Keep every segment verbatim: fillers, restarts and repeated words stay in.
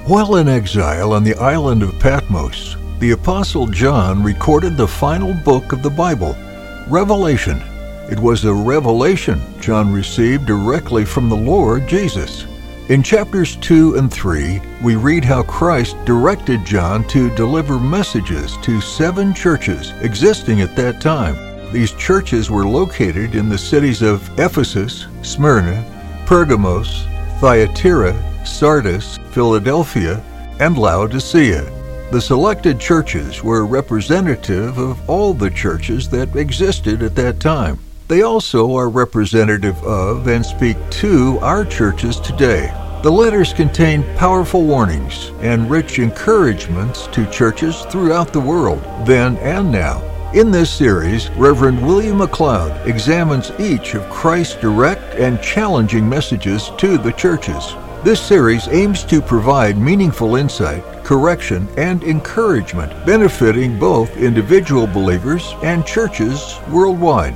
While in exile on the island of Patmos, the Apostle John recorded the final book of the Bible, Revelation. It was a revelation John received directly from the Lord Jesus. In chapters two and three, we read how Christ directed John to deliver messages to seven churches existing at that time. These churches were located in the cities of Ephesus, Smyrna, Pergamos, Thyatira, Sardis, Philadelphia, and Laodicea. The selected churches were representative of all the churches that existed at that time. They also are representative of and speak to our churches today. The letters contain powerful warnings and rich encouragements to churches throughout the world, then and now. In this series, Reverend William McLeod examines each of Christ's direct and challenging messages to the churches. This series aims to provide meaningful insight, correction, and encouragement, benefiting both individual believers and churches worldwide.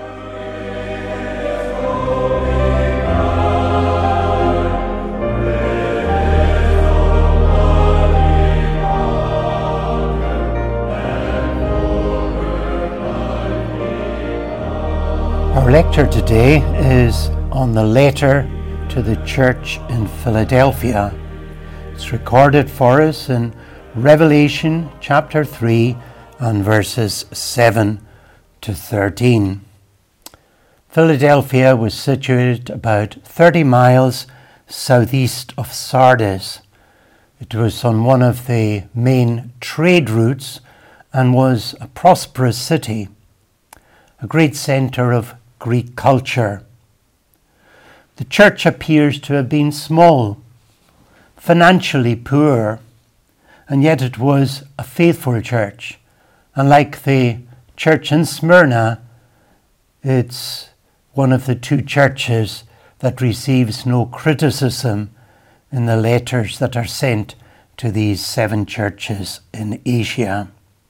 Our lecture today is on the letter to the church in Philadelphia. It's recorded for us in Revelation chapter three and verses seven to thirteen. Philadelphia was situated about thirty miles southeast of Sardis. It was on one of the main trade routes and was a prosperous city, a great centre of Greek culture. The church appears to have been small, financially poor, and yet it was a faithful church. And like the church in Smyrna, it's one of the two churches that receives no criticism in the letters that are sent to these seven churches in Asia.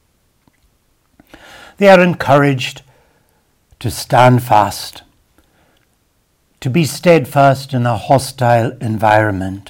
They are encouraged to stand fast, to be steadfast in a hostile environment.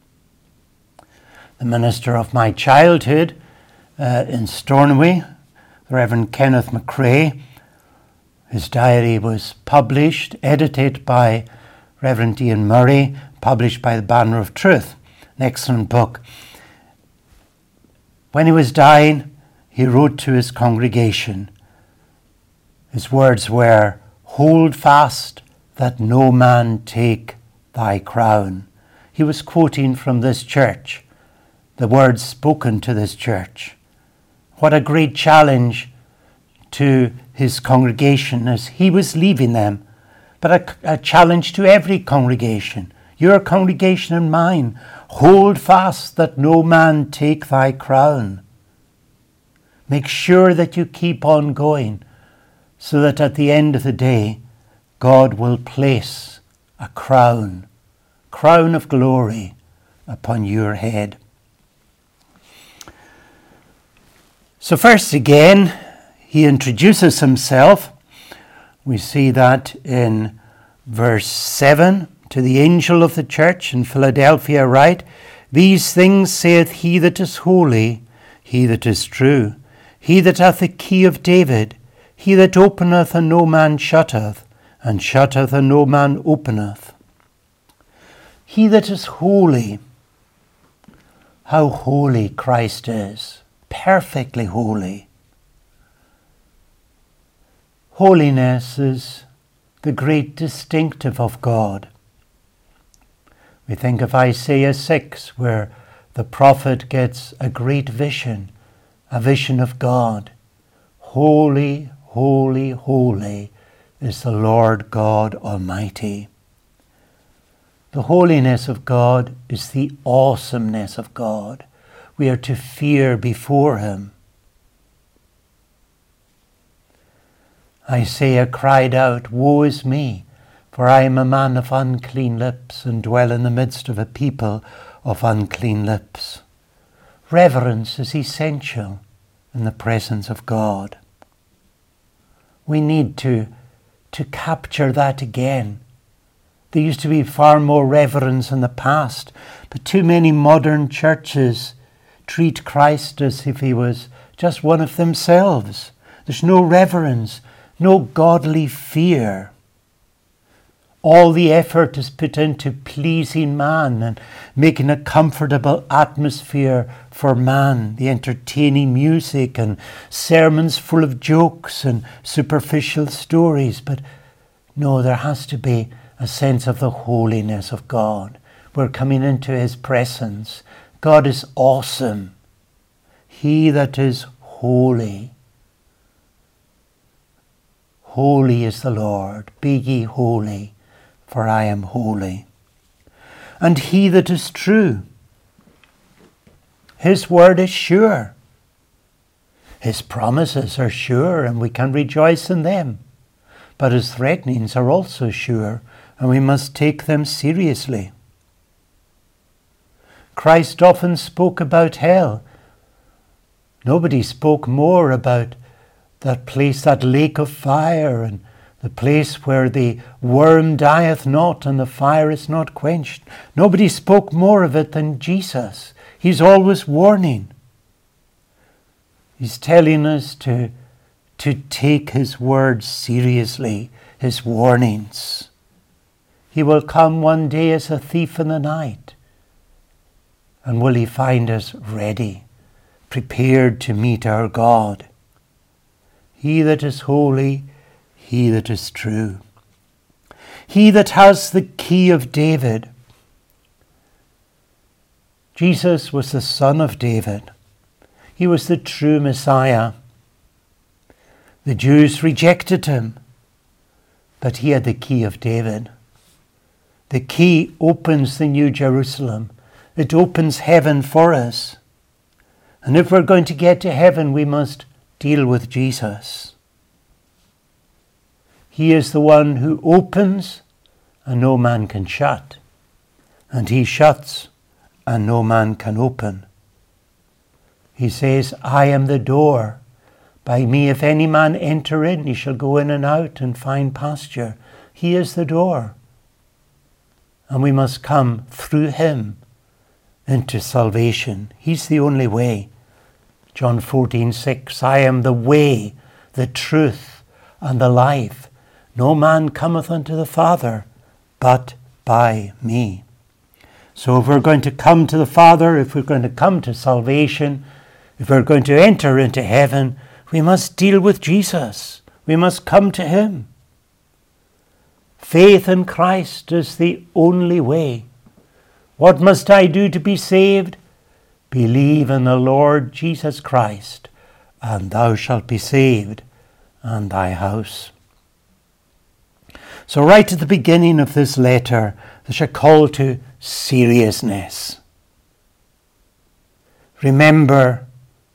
The minister of my childhood uh, in Stornoway, the Reverend Kenneth McCrae, his diary was published, edited by Reverend Ian Murray, published by the Banner of Truth, an excellent book. When he was dying, he wrote to his congregation. His words were, "Hold fast that no man take thy crown." He was quoting from this church, the words spoken to this church. What a great challenge to his congregation as he was leaving them, but a, a challenge to every congregation, your congregation and mine. Hold fast that no man take thy crown. Make sure that you keep on going, so that at the end of the day, God will place a crown, crown of glory upon your head. So first again, he introduces himself. We see that in verse seven, to the angel of the church in Philadelphia write, "These things saith he that is holy, he that is true, he that hath the key of David, he that openeth and no man shutteth, and shutteth and no man openeth." He that is holy. How holy Christ is. Perfectly holy. Holiness is the great distinctive of God. We think of Isaiah six, where the prophet gets a great vision, a vision of God. Holy, holy, holy is the Lord God Almighty. The holiness of God is the awesomeness of God. We are to fear before him. Isaiah cried out, "Woe is me, for I am a man of unclean lips, and dwell in the midst of a people of unclean lips." Reverence is essential in the presence of God. We need to, to capture that again, There used to be far more reverence in the past, but too many modern churches treat Christ as if he was just one of themselves. There's no reverence, no godly fear. All the effort is put into pleasing man and making a comfortable atmosphere for man, the entertaining music and sermons full of jokes and superficial stories. But no, there has to be a sense of the holiness of God. We're coming into his presence. God is awesome. He that is holy. Holy is the Lord. Be ye holy, for I am holy. And he that is true. His word is sure. His promises are sure, and we can rejoice in them. But his threatenings are also sure, and we must take them seriously. Christ often spoke about hell. Nobody spoke more about that place, that lake of fire, and the place where the worm dieth not and the fire is not quenched. Nobody spoke more of it than Jesus. He's always warning. He's telling us to, to take his words seriously, his warnings. He will come one day as a thief in the night. And will he find us ready, prepared to meet our God? He that is holy, he that is true. He that has the key of David. Jesus was the son of David. He was the true Messiah. The Jews rejected him, but he had the key of David. The key opens the New Jerusalem. It opens heaven for us. And if we're going to get to heaven, we must deal with Jesus. He is the one who opens and no man can shut. And he shuts and no man can open. He says, I am the door. By me, if any man enter in, he shall go in and out and find pasture. He is the door. And we must come through him into salvation. He's the only way. John fourteen six, I am the way, the truth, and the life. No man cometh unto the Father, but by me. So if we're going to come to the Father, if we're going to come to salvation, if we're going to enter into heaven, we must deal with Jesus. We must come to him. Faith in Christ is the only way. What must I do to be saved? Believe in the Lord Jesus Christ, and thou shalt be saved, and thy house. So right at the beginning of this letter, there's a call to seriousness. Remember,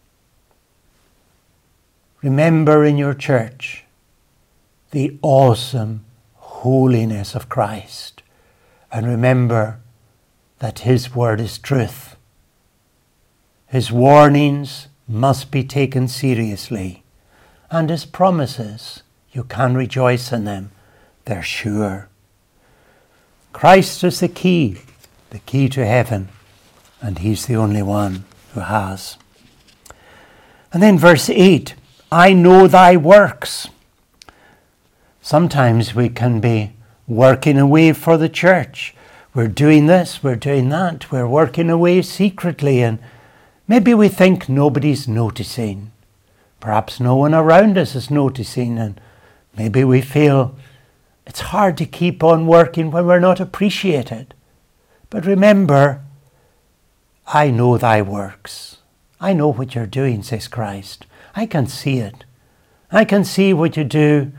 remember in your church the awesome holiness of Christ, and remember that his word is truth. His warnings must be taken seriously, and his promises, you can rejoice in them. They're sure. Christ is the key, the key to heaven, and he's the only one who has. And then verse eight, I know thy works. Sometimes we can be working away for the church. We're doing this, we're doing that, we're working away secretly, and maybe we think nobody's noticing. Perhaps no one around us is noticing, and maybe we feel it's hard to keep on working when we're not appreciated. But remember, I know thy works. I know what you're doing, says Christ. I can see it. I can see what you do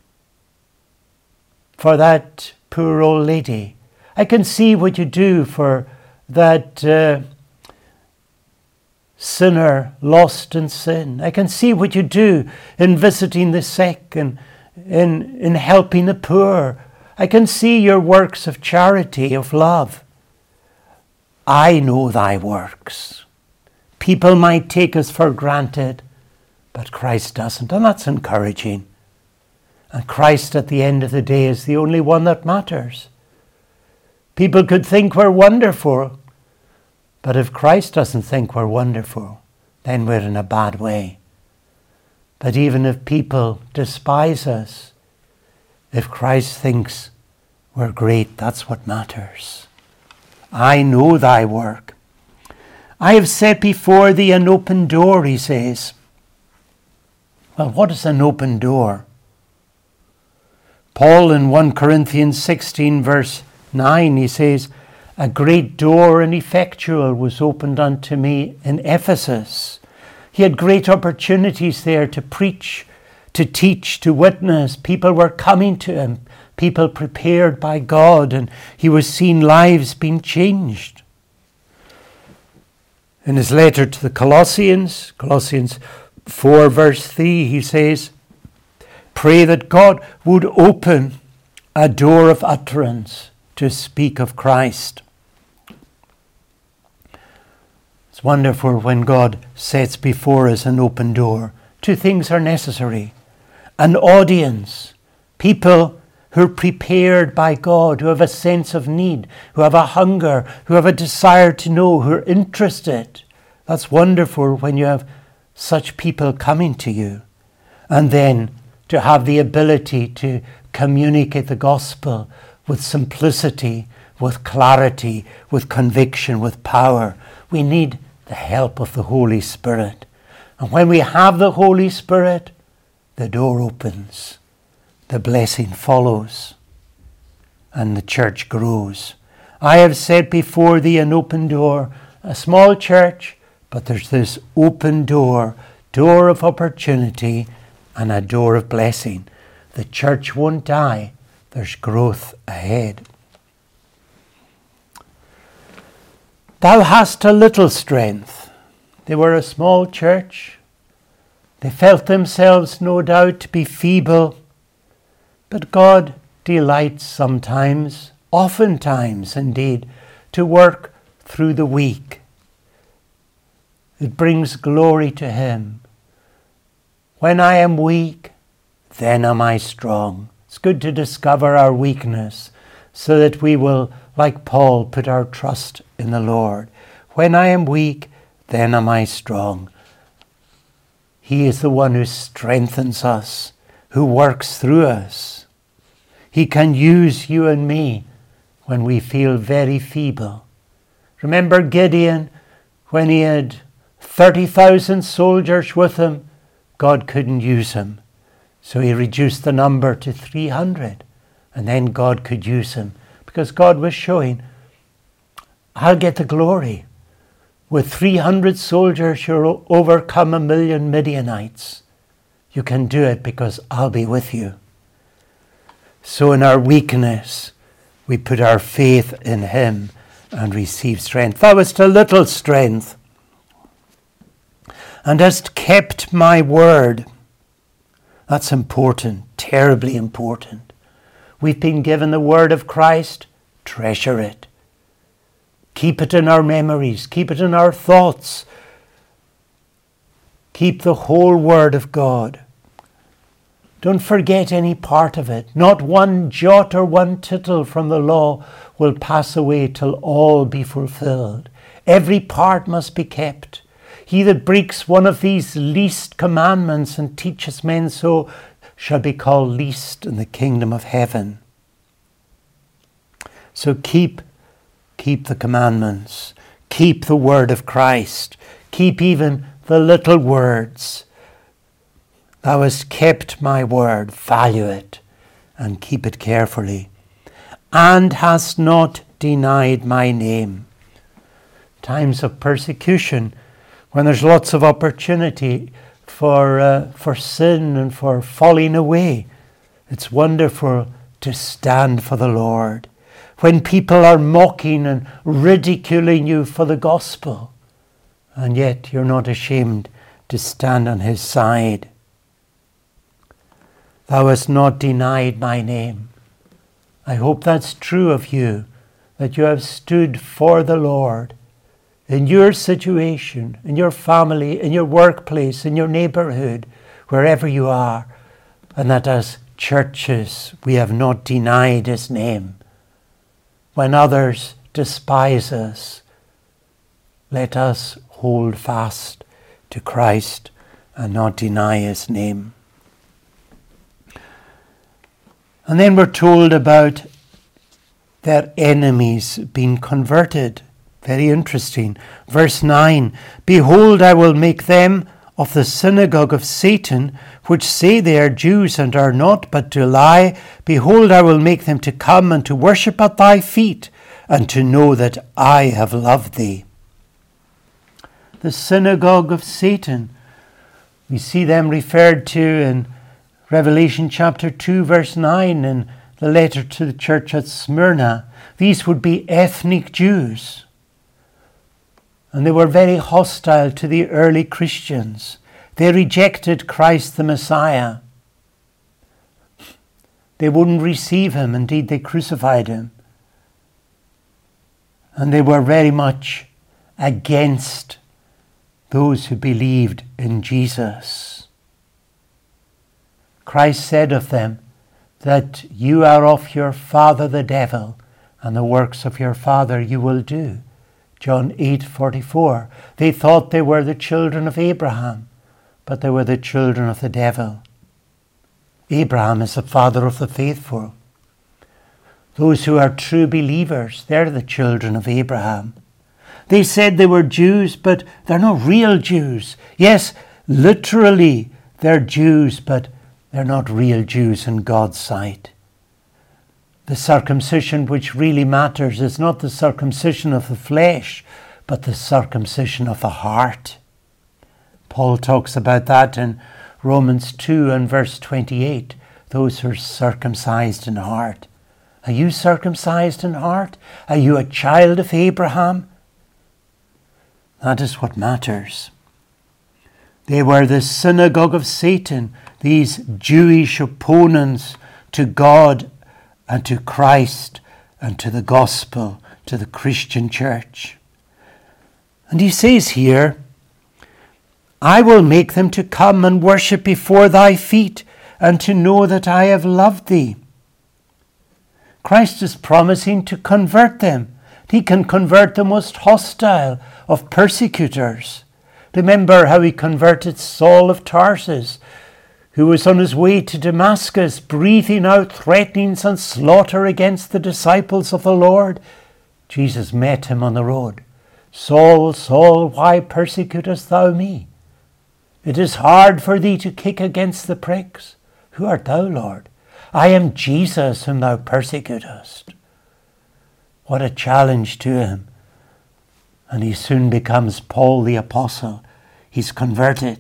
for that poor old lady. I can see what you do for that uh, sinner lost in sin. I can see what you do in visiting the sick and in, in helping the poor. I can see your works of charity, of love. I know thy works. People might take us for granted, but Christ doesn't, and that's encouraging. And Christ at the end of the day is the only one that matters. People could think we're wonderful, but if Christ doesn't think we're wonderful, then we're in a bad way. But even if people despise us, if Christ thinks we're great, that's what matters. I know thy work. I have set before thee an open door, he says. Well, what is an open door? Paul in First Corinthians sixteen verse nine, he says, a great door and effectual was opened unto me in Ephesus. He had great opportunities there to preach, to teach, to witness. People were coming to him, people prepared by God, and he was seeing lives being changed. In his letter to the Colossians, Colossians four verse three, he says, pray that God would open a door of utterance to speak of Christ. It's wonderful when God sets before us an open door. Two things are necessary. An audience, people who are prepared by God, who have a sense of need, who have a hunger, who have a desire to know, who are interested. That's wonderful when you have such people coming to you. And then to have the ability to communicate the gospel with simplicity, with clarity, with conviction, with power. We need the help of the Holy Spirit. And when we have the Holy Spirit, the door opens, the blessing follows, and the church grows. I have set before thee an open door, a small church, but there's this open door, door of opportunity and a door of blessing. The church won't die. There's growth ahead. Thou hast a little strength. They were a small church. They felt themselves, no doubt, to be feeble. But God delights sometimes, oftentimes indeed, to work through the weak. It brings glory to him. When I am weak, then am I strong. It's good to discover our weakness so that we will, like Paul, put our trust in the Lord. When I am weak, then am I strong. He is the one who strengthens us, who works through us. He can use you and me when we feel very feeble. Remember Gideon, when he had thirty thousand soldiers with him, God couldn't use him. So he reduced the number to three hundred. And then God could use him. Because God was showing, I'll get the glory. With three hundred soldiers, you'll overcome a million Midianites. You can do it because I'll be with you. So in our weakness, we put our faith in him and receive strength. Thou hast a little strength, and hast kept my word. That's important, terribly important. We've been given the word of Christ. Treasure it. Keep it in our memories. Keep it in our thoughts. Keep the whole word of God. Don't forget any part of it. Not one jot or one tittle from the law will pass away till all be fulfilled. Every part must be kept. He that breaks one of these least commandments and teaches men so shall be called least in the kingdom of heaven. So keep, keep the commandments. Keep the word of Christ. Keep even the little words. Thou hast kept my word. Value it and keep it carefully. And hast not denied my name. Times of persecution, when there's lots of opportunity for uh, for sin and for falling away, it's wonderful to stand for the Lord. When people are mocking and ridiculing you for the gospel, and yet you're not ashamed to stand on his side. Thou hast not denied my name. I hope that's true of you, that you have stood for the Lord in your situation, in your family, in your workplace, in your neighborhood, wherever you are, and that as churches we have not denied his name. when others despise us, let us hold fast to Christ and not deny his name. And then we're told about their enemies being converted. Very interesting. Verse nine, behold, I will make them of the synagogue of Satan, which say they are Jews and are not, but do lie. Behold, I will make them to come and to worship at thy feet, and to know that I have loved thee. The synagogue of Satan. We see them referred to in Revelation chapter two, verse nine, in the letter to the church at Smyrna. These would be ethnic Jews. And they were very hostile to the early Christians. They rejected Christ the Messiah. They wouldn't receive him. Indeed, they crucified him. And they were very much against those who believed in Jesus. Christ said of them that you are of your father the devil, and the works of your father you will do. John eight forty-four. They thought they were the children of Abraham, but they were the children of the devil. Abraham is the father of the faithful. Those who are true believers, they're the children of Abraham. They said they were Jews, but they're not real Jews. Yes, literally they're Jews, but they're not real Jews in God's sight. The circumcision which really matters is not the circumcision of the flesh, but the circumcision of the heart. Paul talks about that in Romans two and verse twenty-eight, those who are circumcised in heart. Are you circumcised in heart? Are you a child of Abraham? That is what matters. They were the synagogue of Satan, these Jewish opponents to God and to Christ and to the gospel, to the Christian church. And he says here, I will make them to come and worship before thy feet, and to know that I have loved thee. Christ is promising to convert them. He can convert the most hostile of persecutors. Remember how he converted Saul of Tarsus, who was on his way to Damascus, breathing out threatenings and slaughter against the disciples of the Lord. Jesus met him on the road. Saul, Saul, why persecutest thou me? It is hard for thee to kick against the pricks. Who art thou, Lord? I am Jesus whom thou persecutest. What a challenge to him. And he soon becomes Paul the Apostle. He's converted.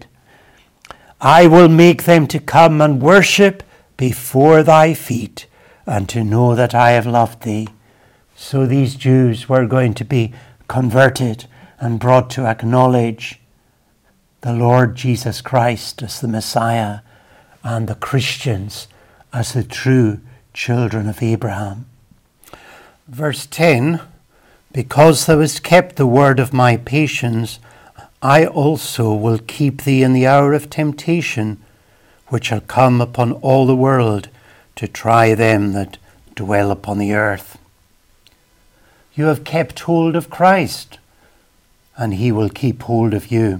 I will make them to come and worship before thy feet, and to know that I have loved thee. So these Jews were going to be converted and brought to acknowledge the Lord Jesus Christ as the Messiah, and the Christians as the true children of Abraham. Verse ten, because thou hast kept the word of my patience, I also will keep thee in the hour of temptation, which shall come upon all the world to try them that dwell upon the earth. You have kept hold of Christ, and he will keep hold of you.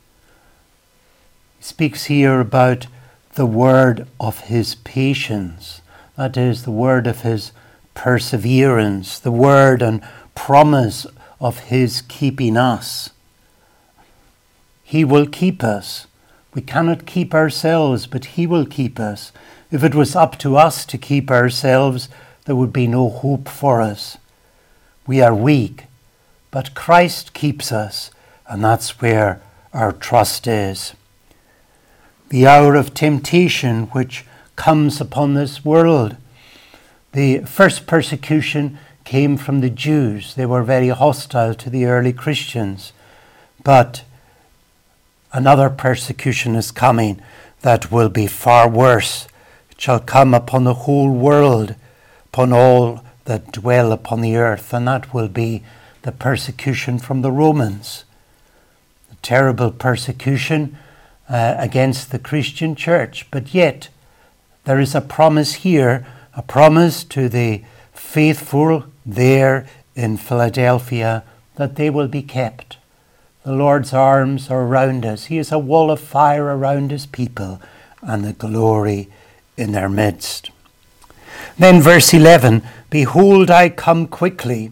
He speaks here about the word of his patience, that is, the word of his perseverance, the word and promise of his keeping us. He will keep us. We cannot keep ourselves, but he will keep us. If it was up to us to keep ourselves, there would be no hope for us. We are weak, but Christ keeps us, and that's where our trust is. The hour of temptation which comes upon this world. The first persecution came from the Jews. They were very hostile to the early Christians. But another persecution is coming that will be far worse. It shall come upon the whole world, upon all that dwell upon the earth, and that will be the persecution from the Romans. A terrible persecution uh, against the Christian church. But yet, there is a promise here, a promise to the faithful there in Philadelphia, that they will be kept. The Lord's arms are around us. He is a wall of fire around his people, and the glory in their midst. Then verse eleven, behold, I come quickly.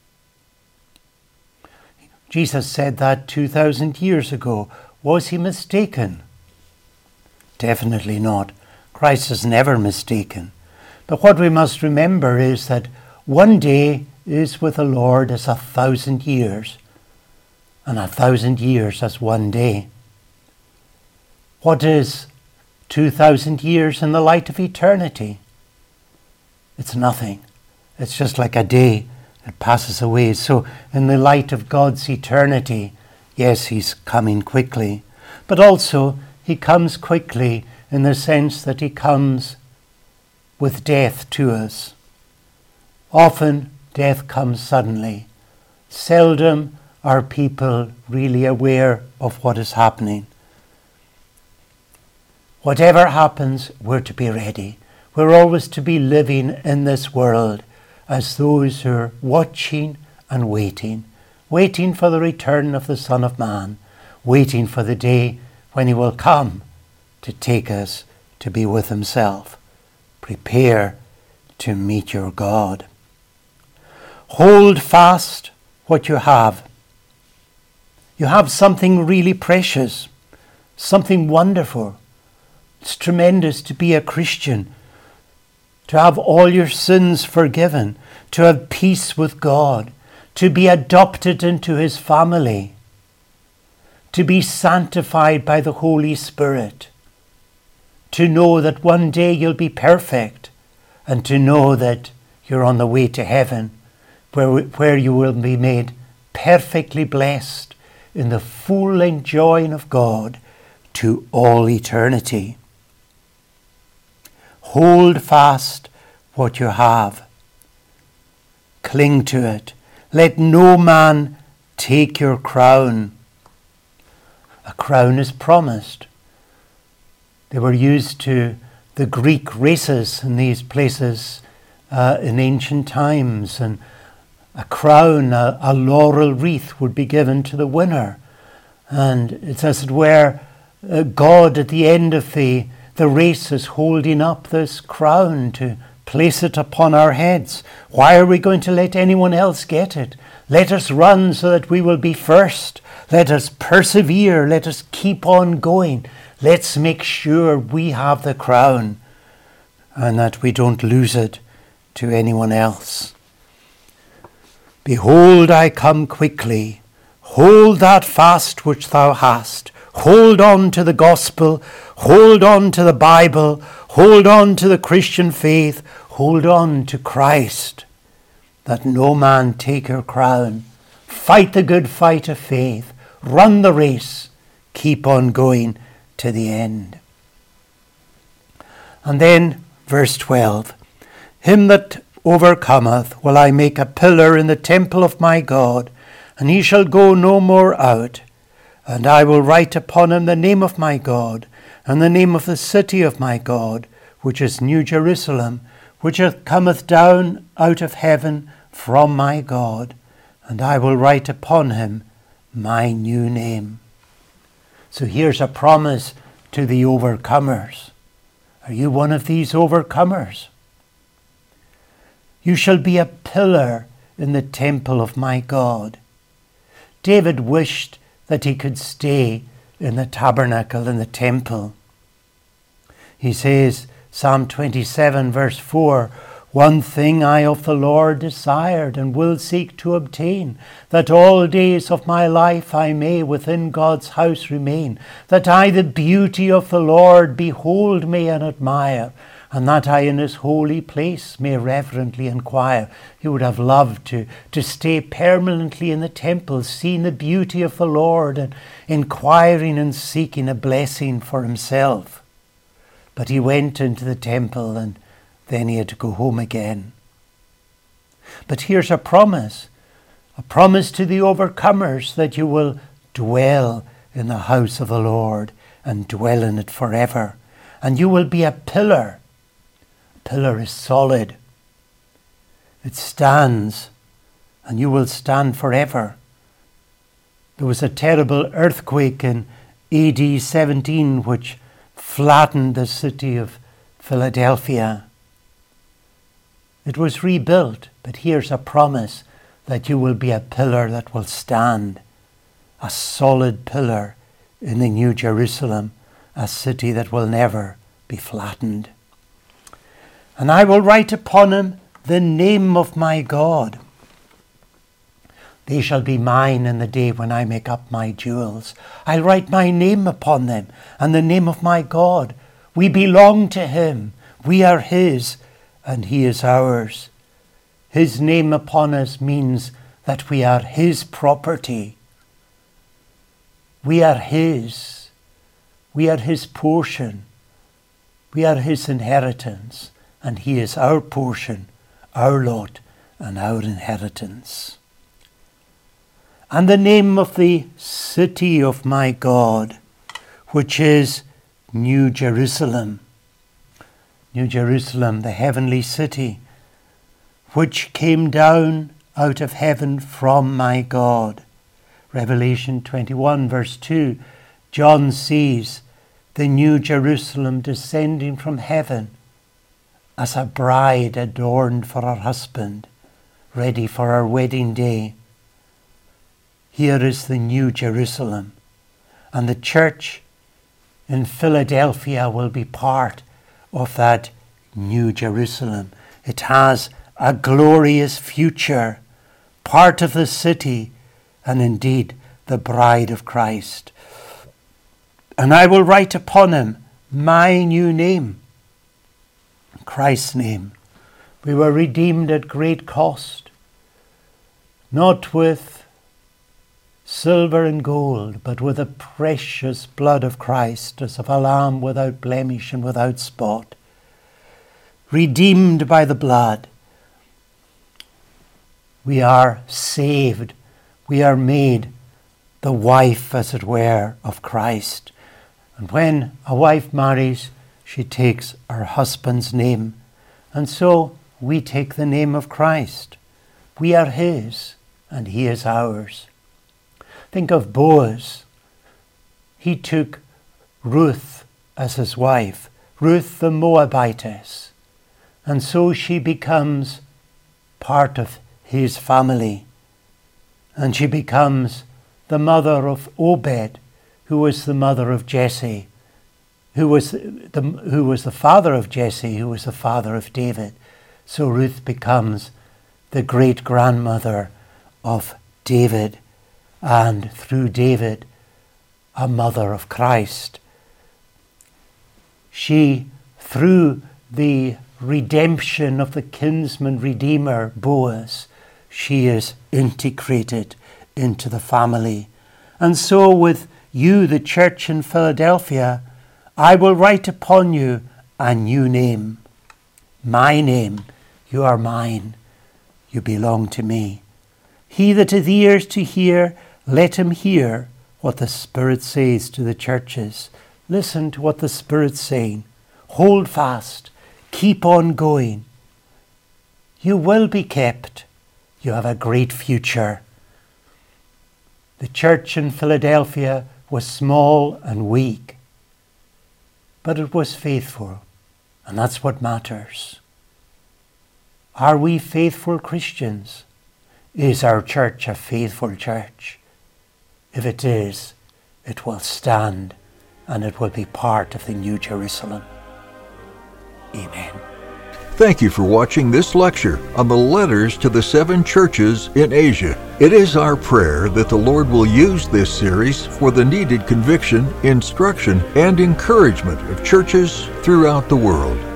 Jesus said that two thousand years ago. Was he mistaken? Definitely not. Christ is never mistaken. But what we must remember is that one day is with the Lord as a thousand years, and a thousand years as one day. What is two thousand years in the light of eternity? It's nothing. It's just like a day. It passes away. So in the light of God's eternity, yes, he's coming quickly. But also he comes quickly in the sense that he comes with death to us. Often death comes suddenly. Seldom are people really aware of what is happening. Whatever happens, we're to be ready. We're always to be living in this world as those who are watching and waiting, waiting for the return of the Son of Man, waiting for the day when he will come to take us to be with himself. Prepare to meet your God. Hold fast what you have. You have something really precious, something wonderful. It's tremendous to be a Christian, to have all your sins forgiven, to have peace with God, to be adopted into his family, to be sanctified by the Holy Spirit, to know that one day you'll be perfect, and to know that you're on the way to heaven, where, where you will be made perfectly blessed in the full enjoying of God to all eternity. Hold fast what you have. Cling to it. Let no man take your crown. A crown is promised. They were used to the Greek races in these places uh, in ancient times, and a crown, a, a laurel wreath would be given to the winner. And it's as it were, uh, God at the end of the The race is holding up this crown to place it upon our heads. Why are we going to let anyone else get it? Let us run so that we will be first. Let us persevere. Let us keep on going. Let's make sure we have the crown and that we don't lose it to anyone else. Behold, I come quickly. Hold that fast which thou hast. Hold on to the gospel. Hold on to the Bible. Hold on to the Christian faith. Hold on to Christ, that no man take your crown. Fight the good fight of faith. Run the race. Keep on going to the end. And then verse twelve. Him that overcometh will I make a pillar in the temple of my God, and he shall go no more out. And I will write upon him the name of my God, and the name of the city of my God, which is New Jerusalem, which cometh down out of heaven from my God. And I will write upon him my new name. So here's a promise to the overcomers. Are you one of these overcomers? You shall be a pillar in the temple of my God. David wished that he could stay in the tabernacle, in the temple. He says, Psalm twenty-seven, verse four, one thing I of the Lord desired and will seek to obtain, that all days of my life I may within God's house remain, that I the beauty of the Lord behold may and admire, and that I in his holy place may reverently inquire. He would have loved to, to stay permanently in the temple, seeing the beauty of the Lord and inquiring and seeking a blessing for himself. But he went into the temple and then he had to go home again. But here's a promise, a promise to the overcomers that you will dwell in the house of the Lord and dwell in it forever. And you will be a pillar. Pillar is solid. It stands, and you will stand forever. There was a terrible earthquake in A D seventeen which flattened the city of Philadelphia. It was rebuilt, but here's a promise that you will be a pillar that will stand, a solid pillar in the New Jerusalem, a city that will never be flattened. And I will write upon him the name of my God. They shall be mine in the day when I make up my jewels. I'll write my name upon them and the name of my God. We belong to him. We are his and he is ours. His name upon us means that we are his property. We are his. We are his portion. We are his inheritance, and he is our portion, our lot, and our inheritance. And the name of the city of my God, which is New Jerusalem. New Jerusalem, the heavenly city, which came down out of heaven from my God. Revelation twenty-one verse two, John sees the New Jerusalem descending from heaven as a bride adorned for her husband, ready for her wedding day. Here is the New Jerusalem, and the church in Philadelphia will be part of that New Jerusalem. It has a glorious future, part of the city, and indeed the bride of Christ. And I will write upon him my new name, Christ's name. We were redeemed at great cost, not with silver and gold, but with the precious blood of Christ, as of a lamb without blemish and without spot. Redeemed by the blood. We are saved. We are made the wife, as it were, of Christ. And when a wife marries, she takes her husband's name. And so we take the name of Christ. We are his, and he is ours. Think of Boaz. He took Ruth as his wife, Ruth the Moabitess. And so she becomes part of his family. And she becomes the mother of Obed, who was the mother of Jesse, who was the, who was the father of Jesse, who was the father of David. So Ruth becomes the great-grandmother of David, and through David, a mother of Christ. She, through the redemption of the kinsman redeemer, Boaz, she is integrated into the family. And so with you, the church in Philadelphia, I will write upon you a new name. My name. You are mine. You belong to me. He that hath ears to hear, let him hear what the Spirit says to the churches. Listen to what the Spirit's saying. Hold fast. Keep on going. You will be kept. You have a great future. The church in Philadelphia was small and weak, but it was faithful, and that's what matters. Are we faithful Christians? Is our church a faithful church? If it is, it will stand, and it will be part of the New Jerusalem. Amen. Thank you for watching this lecture on the letters to the seven churches in Asia. It is our prayer that the Lord will use this series for the needed conviction, instruction, and encouragement of churches throughout the world.